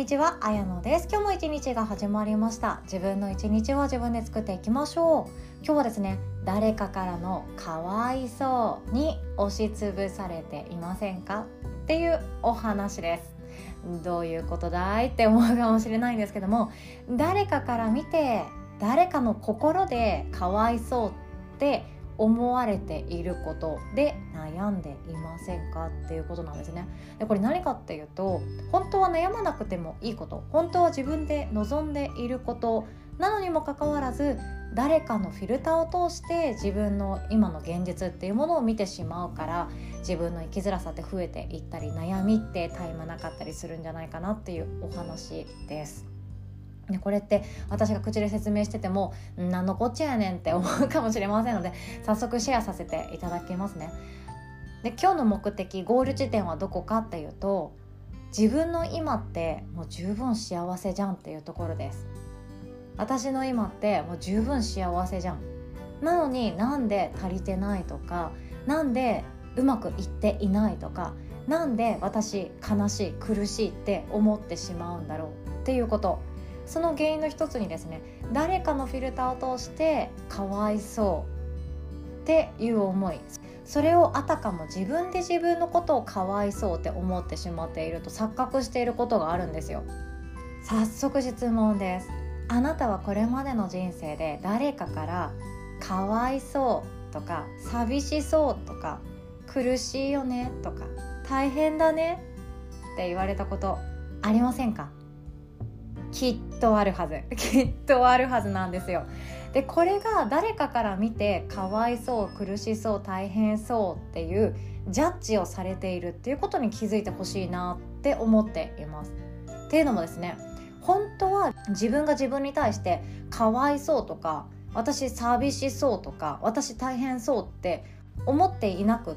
ちは、あやのです。今日も一日が始まりました。自分の一日は自分で作っていきましょう。今日はですね、誰かからのかわいそうに押しつぶされていませんかっていうお話です。どういうことだいって思うかもしれないんですけども、誰かから見て誰かの心でかわいそうって思われていることで悩んでいませんかっていうことなんですね。でこれ何かっていうと、本当は悩まなくてもいいこと、本当は自分で望んでいることなのにもかかわらず、誰かのフィルターを通して自分の今の現実っていうものを見てしまうから、自分の生きづらさって増えていったり、悩みって絶え間なかったりするんじゃないかなっていうお話です。これって私が口で説明してても何のこっちゃやねんって思うかもしれませんので、早速シェアさせていただきますね。で今日の目的、ゴール地点はどこかっていうと、自分の今ってもう十分幸せじゃんっていうところです。私の今ってもう十分幸せじゃん。なのになんで足りてないとか、なんでうまくいっていないとか、なんで私悲しい苦しいって思ってしまうんだろうっていうこと、その原因の一つにですね、誰かのフィルターを通してかわいそうっていう思い、それをあたかも自分で自分のことをかわいそうって思ってしまっていると錯覚していることがあるんですよ。早速質問です。あなたはこれまでの人生で誰かからかわいそうとか寂しそうとか苦しいよねとか大変だねって言われたことありませんか？きっとあるはずきっとあるはずなんですよ。でこれが誰かから見てかわいそう、苦しそう、大変そうっていうジャッジをされているっていうことに気づいてほしいなって思っています。っていうのもですね、本当は自分が自分に対してかわいそうとか、私寂しそうとか、私大変そうって思っていなくって、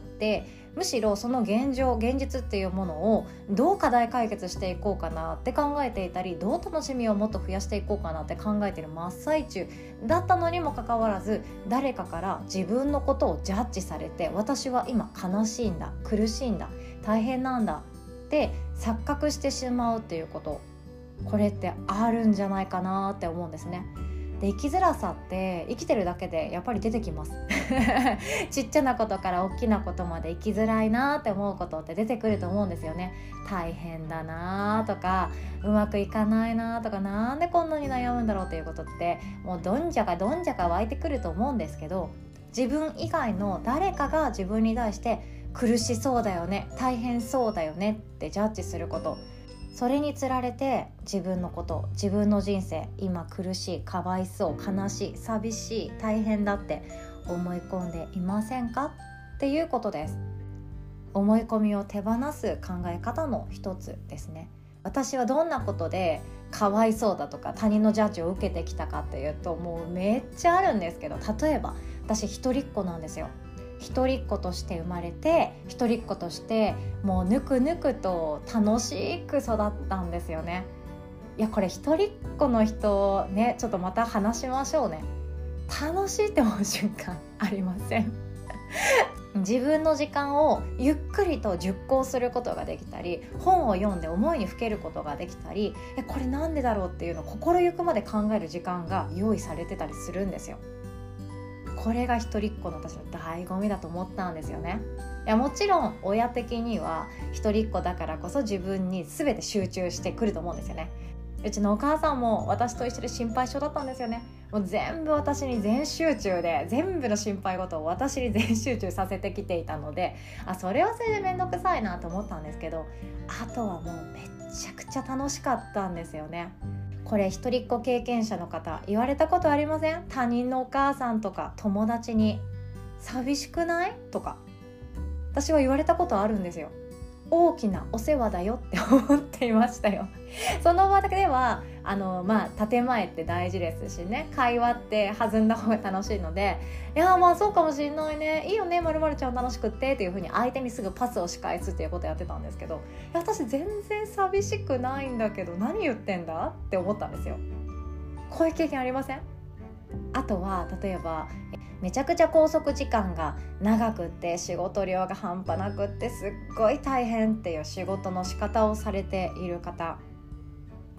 むしろその現実っていうものをどう課題解決していこうかなって考えていたり、どう楽しみをもっと増やしていこうかなって考えている真っ最中だったのにもかかわらず、誰かから自分のことをジャッジされて、私は今悲しいんだ、苦しいんだ、大変なんだって錯覚してしまうっていうこと、これってあるんじゃないかなって思うんですね。で生きづらさって生きてるだけでやっぱり出てきますちっちゃなことから大きなことまで生きづらいなって思うことって出てくると思うんですよね。大変だなとか、うまくいかないなとか、なんでこんなに悩むんだろうっていうことってもうどんじゃか湧いてくると思うんですけど、自分以外の誰かが自分に対して苦しそうだよね、大変そうだよねってジャッジすること、それにつられて自分のこと、自分の人生、今苦しい、かわいそう、悲しい、寂しい、大変だって思い込んでいませんかっていうことです。思い込みを手放す考え方の一つですね。私はどんなことでかわいそうだとか他人のジャッジを受けてきたかっていうと、もうめっちゃあるんですけど、例えば私一人っ子なんですよ。一人っ子として生まれて、一人っ子としてもうぬくぬくと楽しく育ったんですよね。いやこれ一人っ子の人ね、ちょっとまた話しましょうね。楽しいって思う瞬間ありません？自分の時間をゆっくりと熟考することができたり、本を読んで思いにふけることができたり、これなんでだろうっていうのを心ゆくまで考える時間が用意されてたりするんですよ。これが一人っ子の私の醍醐味だと思ったんですよね。いやもちろん親的には一人っ子だからこそ自分に全て集中してくると思うんですよね。うちのお母さんも私と一緒で心配性だったんですよね。もう全部私に全集中で、全部の心配事を私に全集中させてきていたので、それはそれでめんどくさいなと思ったんですけど、あとはもうめちゃくちゃ楽しかったんですよね。これ一人っ子経験者の方言われたことありません？他人のお母さんとか友達に寂しくない？とか私は言われたことあるんですよ。大きなお世話だよって思っていましたよ。その場では建前って大事ですしね、会話って弾んだ方が楽しいので、いやそうかもしれないね、いいよね、まるまるちゃん楽しくってっていう風に相手にすぐパスをし返すっていうことをやってたんですけど、私全然寂しくないんだけど何言ってんだって思ったんですよ。こういう経験ありません？あとは例えばめちゃくちゃ拘束時間が長くって仕事量が半端なくってすっごい大変っていう仕事の仕方をされている方、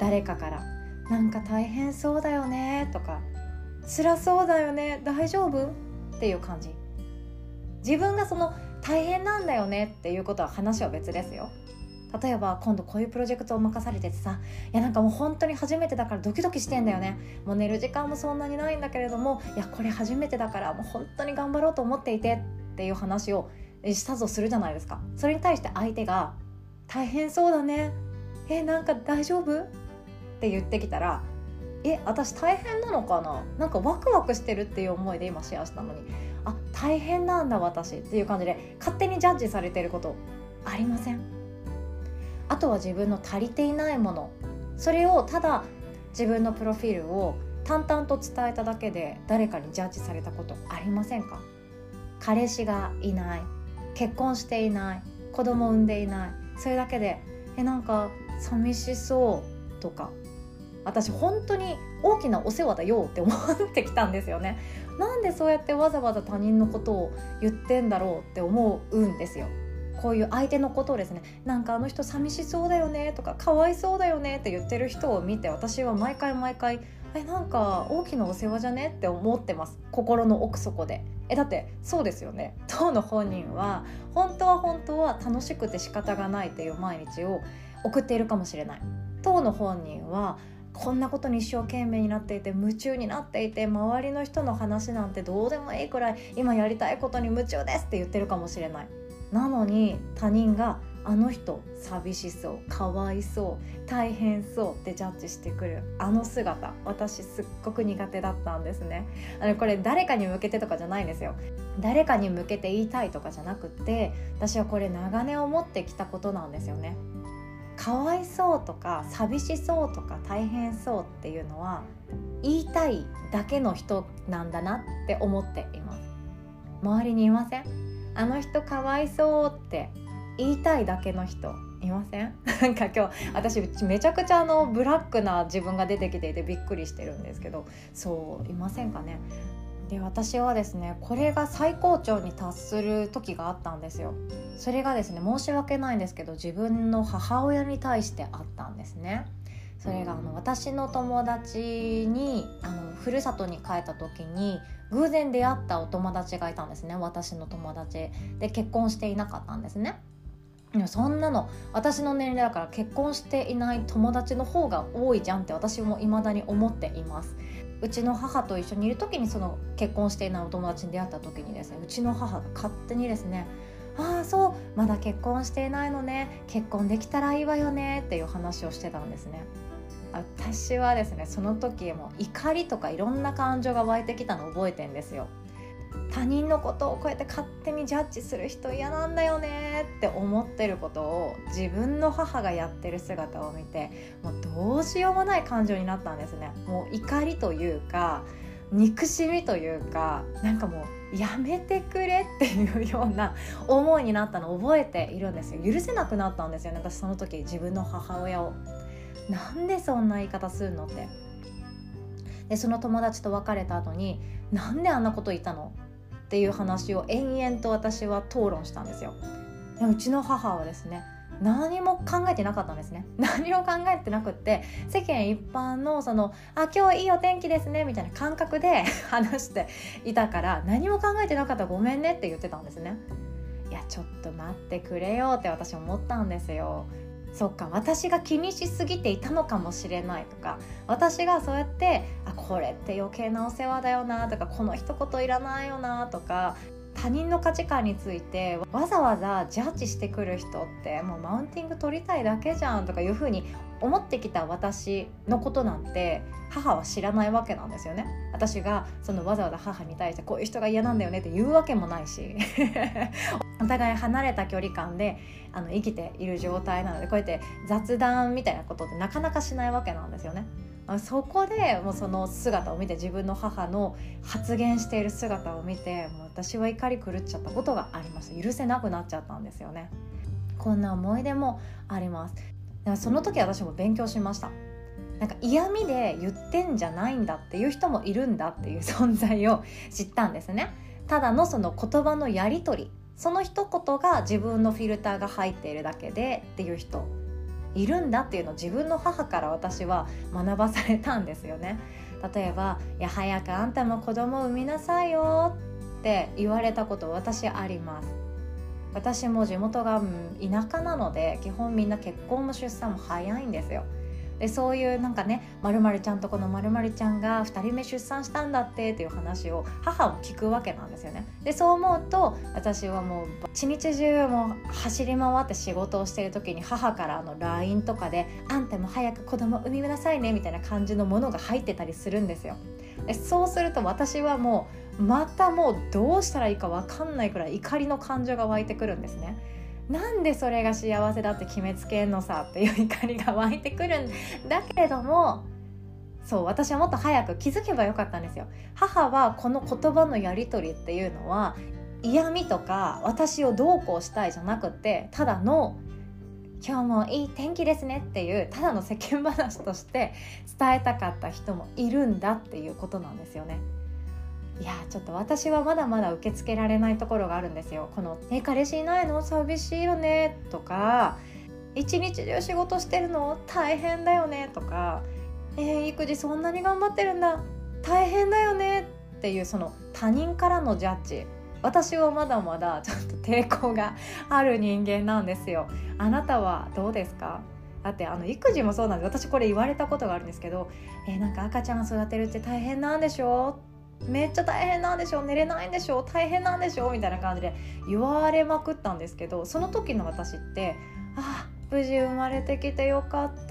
誰かからなんか大変そうだよねとか辛そうだよね大丈夫っていう感じ。自分がその大変なんだよねっていうことは話は別ですよ。例えば今度こういうプロジェクトを任されててさ、いやなんかもう本当に初めてだからドキドキしてんだよね、もう寝る時間もそんなにないんだけれども、いやこれ初めてだからもう本当に頑張ろうと思っていてっていう話をしたとするじゃないですか。それに対して相手が大変そうだね、なんか大丈夫って言ってきたら、私大変なのかな、なんかワクワクしてるっていう思いで今シェアしたのに、大変なんだ私っていう感じで勝手にジャッジされてることありません？あとは自分の足りていないもの、それをただ自分のプロフィールを淡々と伝えただけで誰かにジャッジされたことありませんか？彼氏がいない、結婚していない、子供産んでいない、それだけでなんか寂しそうとか、私本当に大きなお世話だよって思ってきたんですよね。なんでそうやってわざわざ他人のことを言ってんだろうって思うんですよ。こういう相手のことをですね、なんかあの人寂しそうだよねとかかわいそうだよねって言ってる人を見て、私は毎回なんか大きなお世話じゃねって思ってます、心の奥底で。だってそうですよね。当の本人は本当は楽しくて仕方がないっていう毎日を送っているかもしれない。当の本人はこんなことに一生懸命になっていて夢中になっていて、周りの人の話なんてどうでもいいくらい今やりたいことに夢中ですって言ってるかもしれない。なのに他人があの人寂しそう、かわいそう、大変そうってジャッジしてくるあの姿、私すっごく苦手だったんですね。これ誰かに向けてとかじゃないんですよ。誰かに向けて言いたいとかじゃなくて、私はこれ長年思ってきたことなんですよね。かわいそうとか寂しそうとか大変そうっていうのは言いたいだけの人なんだなって思っています。周りにいません？あの人かわいそうって言いたいだけの人いません？なんか今日私めちゃくちゃブラックな自分が出てきていてびっくりしてるんですけど、そういませんかね。で私はですね、これが最高潮に達する時があったんですよ。それがですね、申し訳ないんですけど自分の母親に対してあったんですね。それが私の友達にふるさとに帰った時に偶然出会ったお友達がいたんですね。私の友達で結婚していなかったんですね。でもそんなの私の年齢だから結婚していない友達の方が多いじゃんって私も未だに思っています。うちの母と一緒にいる時にその結婚していないお友達に出会った時にですね、うちの母が勝手にですね、そうまだ結婚していないのね、結婚できたらいいわよねっていう話をしてたんですね。私はですね、その時も怒りとかいろんな感情が湧いてきたのを覚えてんですよ。他人のことをこうやって勝手にジャッジする人嫌なんだよねって思ってることを自分の母がやってる姿を見て、もうどうしようもない感情になったんですね。もう怒りというか憎しみというか、なんかもうやめてくれっていうような思いになったのを覚えているんですよ。許せなくなったんですよね、私その時自分の母親を。なんでそんな言い方するのって。でその友達と別れた後に、なんであんなこと言ったのっていう話を延々と私は討論したんですよ。でうちの母はですね、何も考えてなかったんですね。何も考えてなくって、世間一般の今日いいお天気ですねみたいな感覚で話していたから、何も考えてなかったらごめんねって言ってたんですね。いやちょっと待ってくれよって私思ったんですよ。そっか、私が気にしすぎていたのかもしれないとか、私がそうやってこれって余計なお世話だよなとか、この一言いらないよなとか、他人の価値観についてわざわざジャッジしてくる人ってもうマウンティング取りたいだけじゃんとかいう風に思ってきた私のことなんて母は知らないわけなんですよね。私がわざわざ母に対してこういう人が嫌なんだよねって言うわけもないしお互い離れた距離感で生きている状態なので、こうやって雑談みたいなことってなかなかしないわけなんですよね。そこでもうその姿を見て、自分の母の発言している姿を見て、もう私は怒り狂っちゃったことがありました。許せなくなっちゃったんですよね。こんな思い出もあります。だからその時私も勉強しました。なんか嫌味で言ってんじゃないんだっていう人もいるんだっていう存在を知ったんですね。ただのその言葉のやり取り、その一言が自分のフィルターが入っているだけでっていう人いるんだっていうのを自分の母から私は学ばされたんですよね。例えばいや早くあんたも子供を産みなさいよって言われたこと私あります。私も地元が田舎なので基本みんな結婚も出産も早いんですよ。でそういうなんかね、〇〇ちゃんとこの〇〇ちゃんが2人目出産したんだってっていう話を母も聞くわけなんですよね。でそう思うと私はもう一日中もう走り回って仕事をしている時に母からLINE とかであんたも早く子供産みなさいねみたいな感じのものが入ってたりするんですよ。でそうすると私はもうまたもうどうしたらいいか分かんないくらい怒りの感情が湧いてくるんですね。なんでそれが幸せだって決めつけんのさっていう怒りが湧いてくるんだけれども、そう私はもっと早く気づけばよかったんですよ。母はこの言葉のやり取りっていうのは嫌味とか私をどうこうしたいじゃなくて、ただの今日もいい天気ですねっていうただの世間話として伝えたかった人もいるんだっていうことなんですよね。いやちょっと私はまだまだ受け付けられないところがあるんですよ。この彼氏いないの寂しいよねとか、一日中仕事してるの大変だよねとか、育児そんなに頑張ってるんだ大変だよねっていうその他人からのジャッジ、私はまだまだちょっと抵抗がある人間なんですよ。あなたはどうですか？だって育児もそうなんで、私これ言われたことがあるんですけど、なんか赤ちゃん育てるって大変なんでしょ、めっちゃ大変なんでしょ、寝れないんでしょ、大変なんでしょみたいな感じで言われまくったんですけど、その時の私って無事生まれてきてよかった、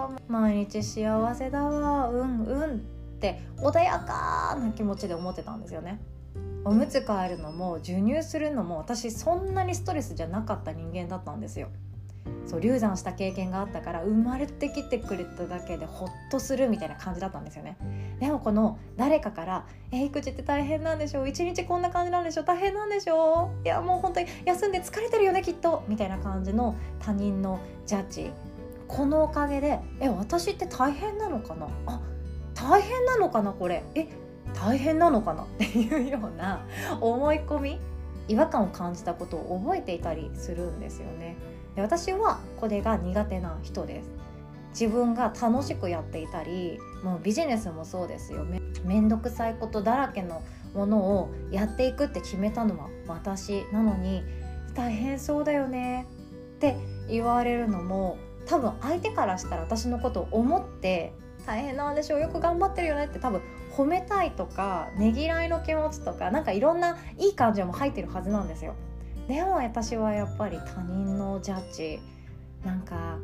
毎日幸せだわ、うんうんって穏やかな気持ちで思ってたんですよね。おむつ替えるのも授乳するのも私そんなにストレスじゃなかった人間だったんですよ。そう流産した経験があったから生まれてきてくれただけでホッとするみたいな感じだったんですよね。でもこの誰かから育児って大変なんでしょ、一日こんな感じなんでしょ、大変なんでしょ、いやもう本当に休んで疲れてるよねきっとみたいな感じの他人のジャッジ、このおかげで私って大変なのかな、大変なのかなこれ、大変なのかなっていうような思い込み、違和感を感じたことを覚えていたりするんですよね。で私はこれが苦手な人です。自分が楽しくやっていたり、もうビジネスもそうですよ、めんどくさいことだらけのものをやっていくって決めたのは私なのに、大変そうだよねって言われるのも多分相手からしたら私のことを思って大変なんでしょう、よく頑張ってるよねって多分褒めたいとかねぎらいの気持ちとかなんかいろんないい感情も入ってるはずなんですよ。でも私はやっぱり他人のジャッジなんか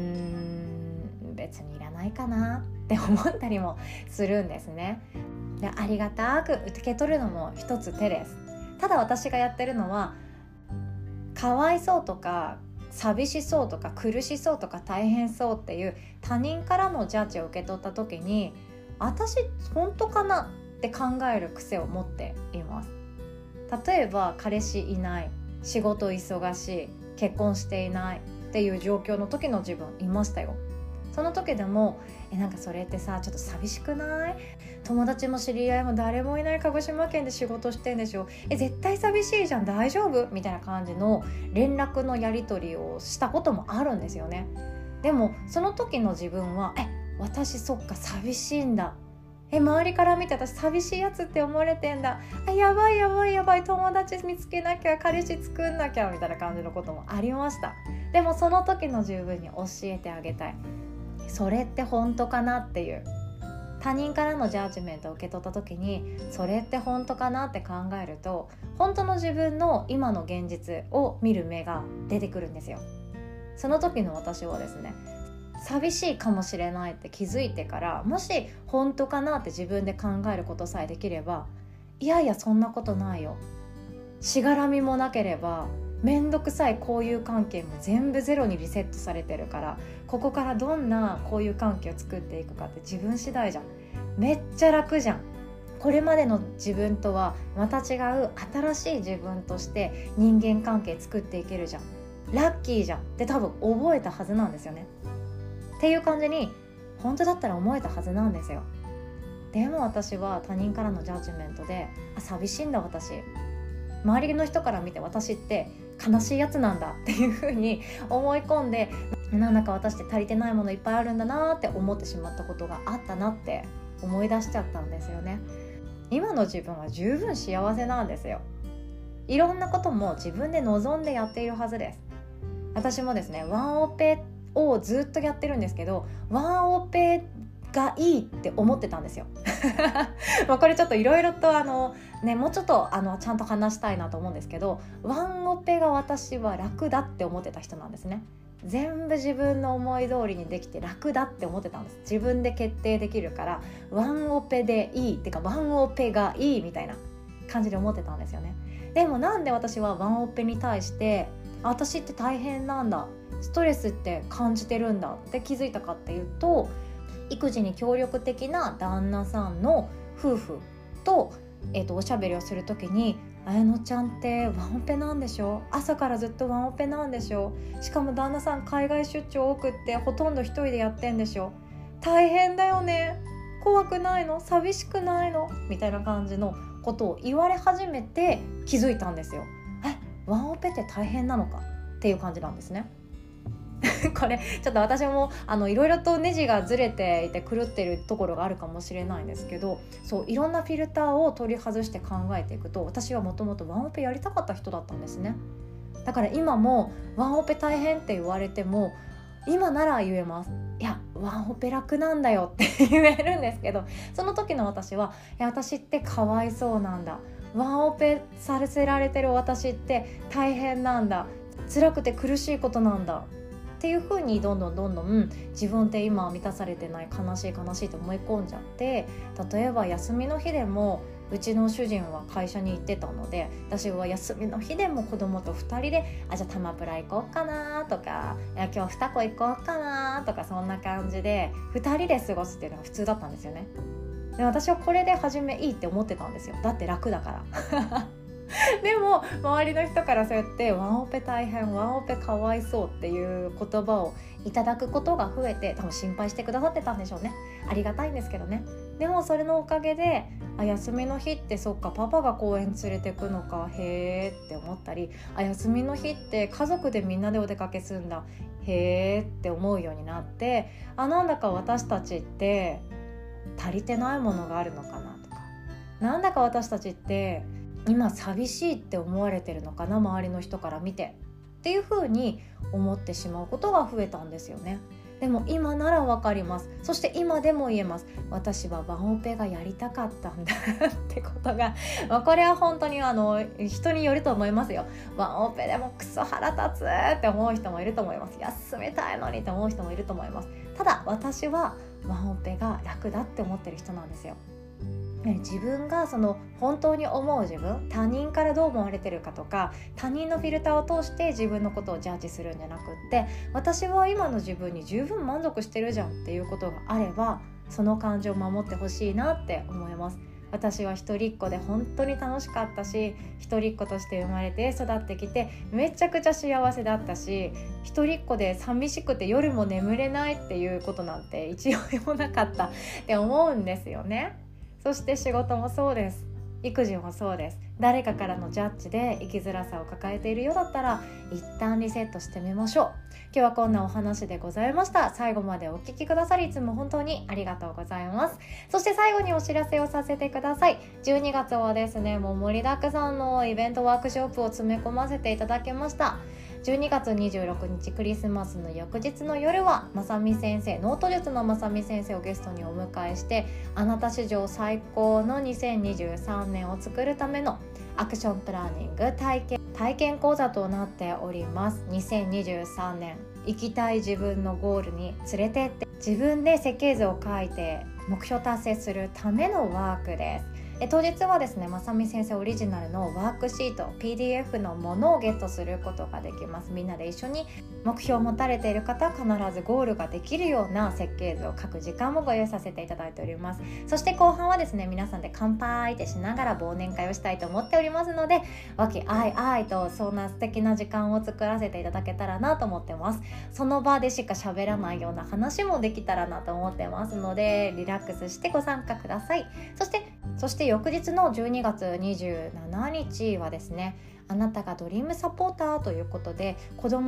別にいらないかなって思ったりもするんですね。でありがたく受け取るのも一つ手です。ただ私がやってるのはかわいそうとか寂しそうとか苦しそうとか大変そうっていう他人からのジャッジを受け取った時に、私本当かなって考える癖を持っています。例えば彼氏いない、仕事忙しい、結婚していないっていう状況の時の自分いましたよ。その時でもなんかそれってさちょっと寂しくない？友達も知り合いも誰もいない鹿児島県で仕事してんでしょ、絶対寂しいじゃん大丈夫みたいな感じの連絡のやり取りをしたこともあるんですよね。でもその時の自分は私そっか寂しいんだ、周りから見て私寂しいやつって思われてんだ、やばいやばいやばい、友達見つけなきゃ、彼氏作んなきゃみたいな感じのこともありました。でもその時の自分に教えてあげたい、それって本当かなっていう、他人からのジャッジメントを受け取った時にそれって本当かなって考えると、本当の自分の今の現実を見る目が出てくるんですよ。その時の私はですね、寂しいかもしれないって気づいてから、もし本当かなって自分で考えることさえできれば、いやいやそんなことないよ、しがらみもなければめんどくさい交友関係も全部ゼロにリセットされてるから、ここからどんな交友関係を作っていくかって自分次第じゃん、めっちゃ楽じゃん、これまでの自分とはまた違う新しい自分として人間関係作っていけるじゃん、ラッキーじゃんって多分覚えたはずなんですよね。っていう感じに本当だったら思えたはずなんですよ。でも私は他人からのジャッジメントで寂しいんだ私、周りの人から見て私って悲しいやつなんだっていう風に思い込んで、 なんだか私って足りてないものいっぱいあるんだなって思ってしまったことがあったなって思い出しちゃったんですよね。今の自分は十分幸せなんですよ。いろんなことも自分で望んでやっているはずです。私もですね、ワンオペをずっとやってるんですけど、ワンオペがいいって思ってたんですよまあこれちょっといろいろともうちょっとちゃんと話したいなと思うんですけど、ワンオペが私は楽だって思ってた人なんですね。全部自分の思い通りにできて楽だって思ってたんです。自分で決定できるからワンオペでいいってか、ワンオペがいいみたいな感じで思ってたんですよね。でもなんで私はワンオペに対して私って大変なんだ、ストレスって感じてるんだって気づいたかっていうと、育児に協力的な旦那さんの夫婦と、おしゃべりをするときに、綾乃ちゃんってワンオペなんでしょ、朝からずっとワンオペなんでしょ、しかも旦那さん海外出張多くってほとんど一人でやってんでしょ、大変だよね、怖くないの、寂しくないの、みたいな感じのことを言われ始めて気づいたんですよ。ワンオペって大変なのかっていう感じなんですねこれちょっと私もいろいろとネジがずれていて狂ってるところがあるかもしれないんですけど、そういろんなフィルターを取り外して考えていくと、私はもともとワンオペやりたかった人だったんですね。だから今もワンオペ大変って言われても今なら言えます。いやワンオペ楽なんだよって言えるんですけど、その時の私はいや私ってかわいそうなんだ、ワンオペさせられてる私って大変なんだ、辛くて苦しいことなんだっていう風にどんどん自分って今は満たされてない、悲しいと思い込んじゃって、例えば休みの日でもうちの主人は会社に行ってたので、私は休みの日でも子供と2人でじゃあタマプラ行こうかなとか、いや今日2個行こうかなとか、そんな感じで2人で過ごすっていうのが普通だったんですよね。で私はこれで初めいいって思ってたんですよ。だって楽だからでも周りの人からそうやってワンオペ大変、ワンオペかわいそうっていう言葉をいただくことが増えて、多分心配してくださってたんでしょうね。ありがたいんですけどね。でもそれのおかげで休みの日ってそっかパパが公園連れてくのかへーって思ったり、休みの日って家族でみんなでお出かけするんだへーって思うようになって、なんだか私たちって足りてないものがあるのかなとか、なんだか私たちって今寂しいって思われてるのかな、周りの人から見てっていう風に思ってしまうことが増えたんですよね。でも今ならわかります。そして今でも言えます。私はワンオペがやりたかったんだってことが、これは本当に人によると思いますよ。ワンオペでもクソ腹立つって思う人もいると思います。休みたいのにって思う人もいると思います。ただ私はワンオペが楽だって思ってる人なんですよ。自分がその本当に思う自分、他人からどう思われてるかとか、他人のフィルターを通して自分のことをジャッジするんじゃなくって、私は今の自分に十分満足してるじゃんっていうことがあれば、その感情を守ってほしいなって思います。私は一人っ子で本当に楽しかったし、一人っ子として生まれて育ってきてめちゃくちゃ幸せだったし、一人っ子で寂しくて夜も眠れないっていうことなんて一応もなかったって思うんですよね。そして仕事もそうです。育児もそうです。誰かからのジャッジで生きづらさを抱えているようだったら一旦リセットしてみましょう。今日はこんなお話でございました。最後までお聞きくださりいつも本当にありがとうございます。そして最後にお知らせをさせてください。12月はですね、もう盛りだくさんのイベントワークショップを詰め込ませていただきました。12月26日クリスマスの翌日の夜はまさみ先生、ノート術のまさみ先生をゲストにお迎えして、あなた史上最高の2023年を作るためのアクションプランニング体験講座となっております。2023年生きたい自分のゴールに連れてって自分で設計図を書いて目標達成するためのワークです。当日はですね、まさみ先生オリジナルのワークシート PDF のものをゲットすることができます。みんなで一緒に目標を持たれている方は必ずゴールができるような設計図を書く時間もご用意させていただいております。そして後半はですね、皆さんで乾杯ってしながら忘年会をしたいと思っておりますので、和気あいあいとそんな素敵な時間を作らせていただけたらなと思ってます。その場でしか喋らないような話もできたらなと思ってますので、リラックスしてご参加ください。そして翌日の12月27日はですね、あなたがドリームサポーターということで、子供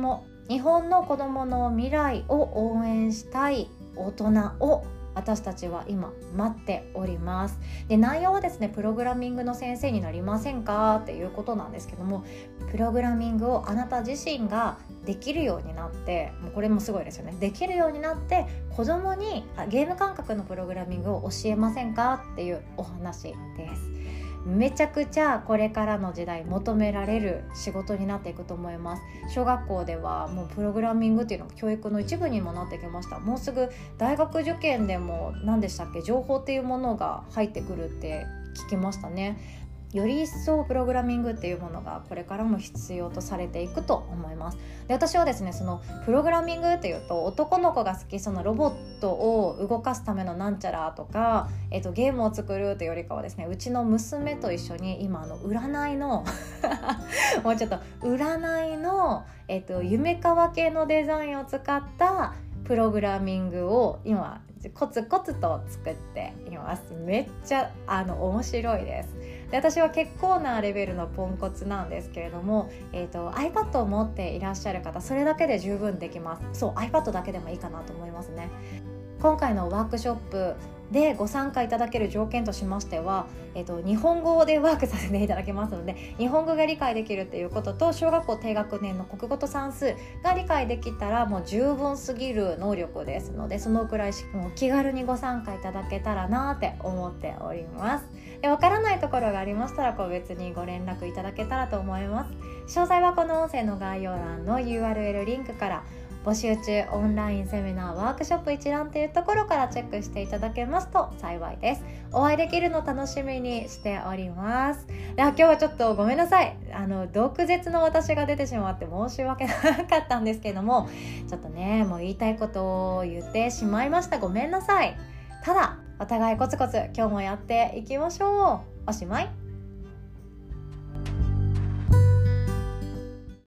日本の子どもの未来を応援したい大人を私たちは今待っております。で、内容はですね、プログラミングの先生になりませんかっていうことなんですけども、プログラミングをあなた自身ができるようになって、もうこれもすごいですよね、できるようになって子供にゲーム感覚のプログラミングを教えませんかっていうお話です。めちゃくちゃこれからの時代求められる仕事になっていくと思います。小学校ではもうプログラミングっていうのが教育の一部にもなってきました。もうすぐ大学受験でも何でしたっけ、情報っていうものが入ってくるって聞きましたね。より一層プログラミングっていうものがこれからも必要とされていくと思います。で、私はですね、そのプログラミングっていうと男の子が好きそのロボットを動かすためのなんちゃらとか、ゲームを作るというよりかはですね、うちの娘と一緒に今占いのもうちょっと占いの、夢川系のデザインを使ったプログラミングを今コツコツと作っています。めっちゃ面白いです。で、私は結構なレベルのポンコツなんですけれども、iPad を持っていらっしゃる方、それだけで十分できます。そう、iPad だけでもいいかなと思いますね。今回のワークショップでご参加いただける条件としましては、日本語でワークさせていただきますので、日本語が理解できるっていうことと、小学校低学年の国語と算数が理解できたらもう十分すぎる能力ですので、そのくらいもう気軽にご参加いただけたらなって思っております。で、わからないところがありましたら個別にご連絡いただけたらと思います。詳細はこの音声の概要欄の URL リンクから、募集中オンラインセミナーワークショップ一覧というところからチェックしていただけますと幸いです。お会いできるの楽しみにしております。では今日はちょっとごめんなさい、毒舌の私が出てしまって申し訳なかったんですけども、ちょっとね、もう言いたいことを言ってしまいました。ごめんなさい。ただお互いコツコツ今日もやっていきましょう。おしまい。